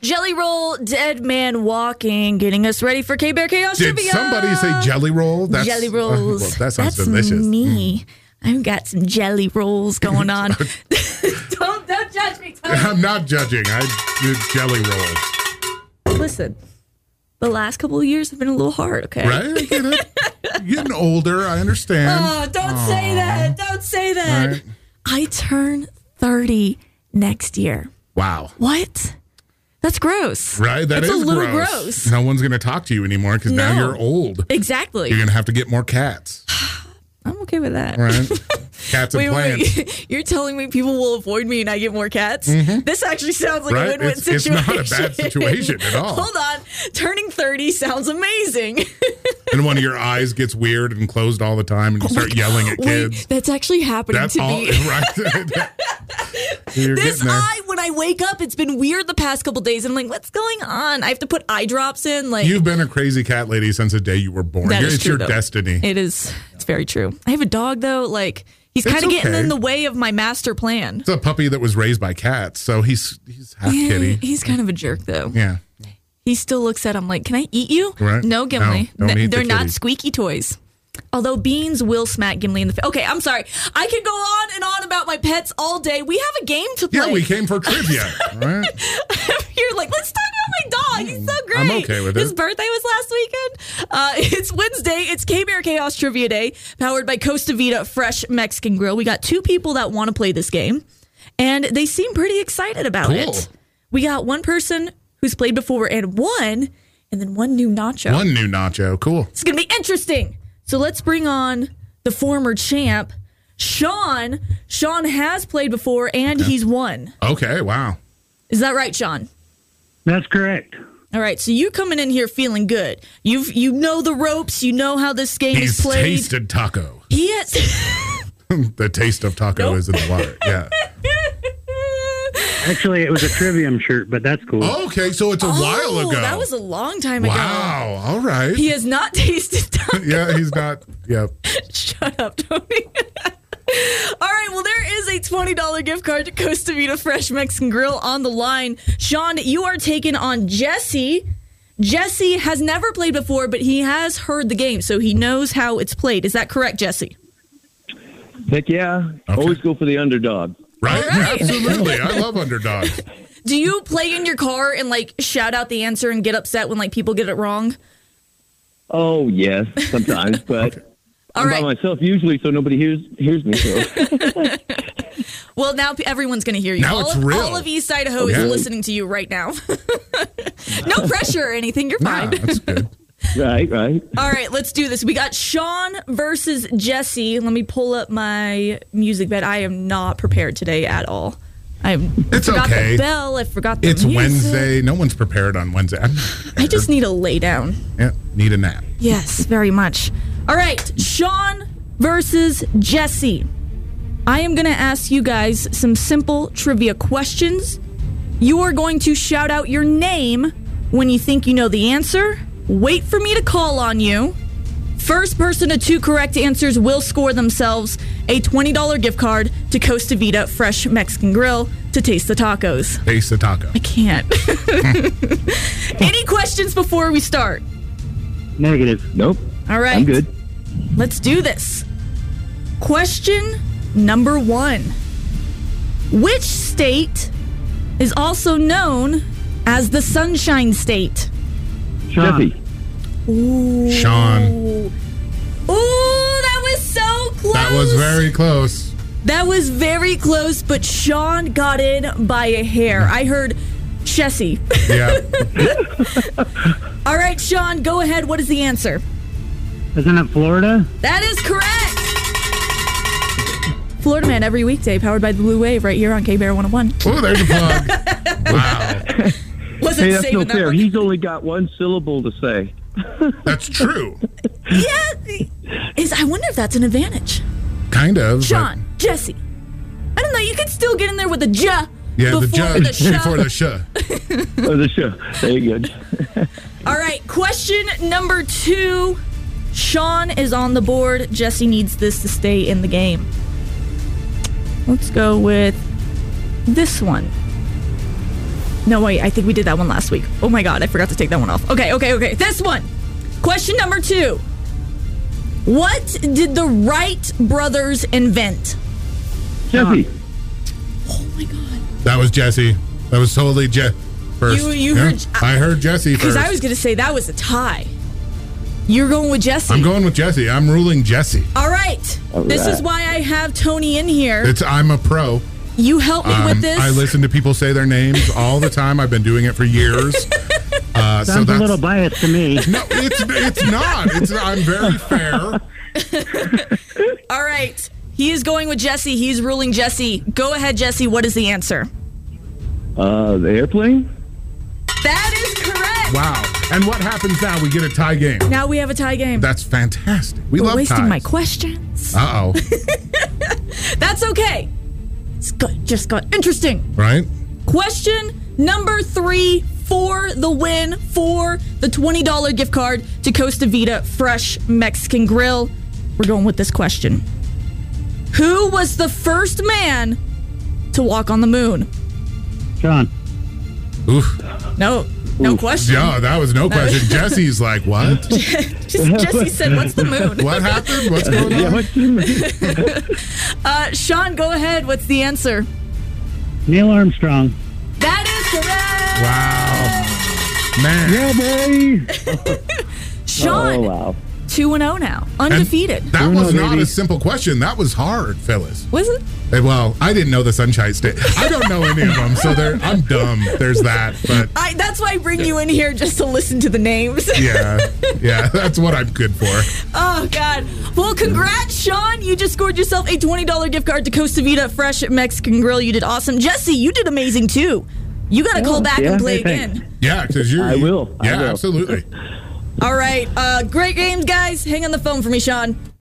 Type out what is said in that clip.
Jelly Roll, Dead Man Walking, getting us ready for K-Bear Chaos Did Trivia. somebody say Jelly Roll? Jelly Rolls. Well, that sounds That's delicious. me. I've got some Jelly Rolls going on. Don't judge me, Tony. I'm not judging. I do Jelly Rolls. Listen, the last couple of years have been a little hard, okay? Right? I get it. You're getting older. I understand. Oh, don't say that. Don't say that. Right. I turn 30 next year. Wow. What? That's gross. Right? That's a little gross. No one's going to talk to you anymore because now you're old. Exactly. You're going to have to get more cats. I'm okay with that. Right? Cats and plants. Wait. You're telling me people will avoid me and I get more cats? This actually sounds like a win-win situation. It's not a bad situation at all. Hold on. Turning 30 sounds amazing. And one of your eyes gets weird and closed all the time and you start yelling at kids. Wait, that's actually happening to me. Right. This eye, when I wake up, it's been weird the past couple days. I'm like, what's going on? I have to put eye drops in. Like, you've been a crazy cat lady since the day you were born. That is it's true, your though. destiny. It is. It's very true. I have a dog, though. Like, he's kind of getting in the way of my master plan. It's a puppy that was raised by cats, so he's half kitty. He's kind of a jerk, though. Yeah. He still looks at him like, can I eat you? Right. No, Gimli. No, don't eat the They're not kitties. squeaky toys. Although Beans will smack Gimli in the face. Okay, I'm sorry. I could go on and on about my pets all day. We have a game to play. Yeah, we came for trivia. Right? You're like, let's talk about my dog. He's so great. I'm okay with it. His birthday was last weekend. It's Wednesday. It's K-Bear Chaos Trivia Day, powered by Costa Vida Fresh Mexican Grill. We got two people that want to play this game, and they seem pretty excited about it. We got one person who's played before and won, and then one new nacho. One new nacho. Cool. It's going to be interesting. So let's bring on the former champ, Sean. Sean has played before, and he's won. Okay, wow. Is that right, Sean? That's correct. All right, so you coming in here feeling good. You know the ropes. You know how this game is played. He's tasted taco. He has. The taste of taco is in the water. Yeah. Actually, it was a Trivium shirt, but that's cool. Okay, so it's a while ago. That was a long time ago. Wow. All right. He has not tasted taco. Yeah, he's not. Yep. Shut up, Tony. All right, well, there is a $20 gift card to Costa Vida Fresh Mexican Grill on the line. Sean, you are taking on Jesse. Jesse has never played before, but he has heard the game, so he knows how it's played. Is that correct, Jesse? Heck yeah. Okay. Always go for the underdog. Right? All right. Absolutely. I love underdogs. Do you play in your car and, like, shout out the answer and get upset when, like, people get it wrong? Oh, yes, sometimes, but All I'm right. by myself usually, so nobody hears me. So. Well, now everyone's going to hear you. Now it's real. All of East Idaho is listening to you right now. No pressure or anything. You're fine. Yeah, that's good. Right. All right, let's do this. We got Sean versus Jesse. Let me pull up my music bed. I am not prepared today at all. I forgot okay. the bell. I forgot the It's music. Wednesday. No one's prepared on Wednesday. I just need to lay down. Yeah, need a nap. Yes, very much. All right, Sean versus Jesse. I am going to ask you guys some simple trivia questions. You are going to shout out your name when you think you know the answer. Wait for me to call on you. First person to 2 correct answers will score themselves a $20 gift card to Costa Vida Fresh Mexican Grill to taste the tacos. Taste the taco. I can't. Any questions before we start? Negative. Nope. All right. I'm good. Let's do this. Question number 1. Which state is also known as the Sunshine State? Sean. Jesse. Ooh. Sean. Ooh, that was so close. That was very close. That was very close, but Sean got in by a hair. I heard Jesse. Yeah. All right, Sean, go ahead. What is the answer? Isn't it Florida? That is correct. Florida Man every weekday, powered by the Blue Wave, right here on K-Bear 101. Oh, there's a plug. Wow. Wasn't Hey, that's saving no that fair. one. He's only got one syllable to say. That's true. Yeah. I wonder if that's an advantage. Kind of. Sean, Jesse. I don't know. You could still get in there with a ja. Yeah, the before judge the sha. before the sha. Oh, the show. Very good. All right. Question number 2. Sean is on the board. Jesse needs this to stay in the game. Let's go with this one. No, wait, I think we did that one last week. Oh my God, I forgot to take that one off. Okay. This one. Question number 2. What did the Wright brothers invent? Jesse. Oh my God. That was Jesse. That was totally first. You heard... I heard Jesse first. Because I was going to say that was a tie. You're going with Jesse. I'm going with Jesse. I'm ruling Jesse. All right. This is why I have Tony in here. I'm a pro. You help me with this. I listen to people say their names all the time. I've been doing it for years. Sounds a little biased to me. No, it's not. I'm very fair. All right. He is going with Jesse. He's ruling Jesse. Go ahead, Jesse. What is the answer? The airplane? That is correct. Wow. And what happens now? We get a tie game. Now we have a tie game. That's fantastic. We We're love wasting ties. my questions. Uh-oh. That's okay. It's good. Just got interesting. Right? Question number 3 for the win for the $20 gift card to Costa Vida Fresh Mexican Grill. We're going with this question. Who was the first man to walk on the moon? Sean. Oof. No question. Yeah, that was no question. Jesse's like, what? Jesse said, what's the moon? What happened? What's going on? Sean, go ahead. What's the answer? Neil Armstrong. That Wow. Man. Yeah, boy. Sean, Oh, wow. 2-0 now. Undefeated. That was not baby. a simple question. That was hard, Phyllis. Was it? Well, I didn't know the Sunshine State. I don't know any of them, so I'm dumb. There's that. But That's why I bring you in here, just to listen to the names. yeah, that's what I'm good for. Oh, God. Well, congrats, Sean. You just scored yourself a $20 gift card to Costa Vida Fresh Mexican Grill. You did awesome. Jesse, you did amazing, too. You got to call back and play thanks. again. Yeah, because I will. Yeah, absolutely. All right. Great games, guys. Hang on the phone for me, Sean.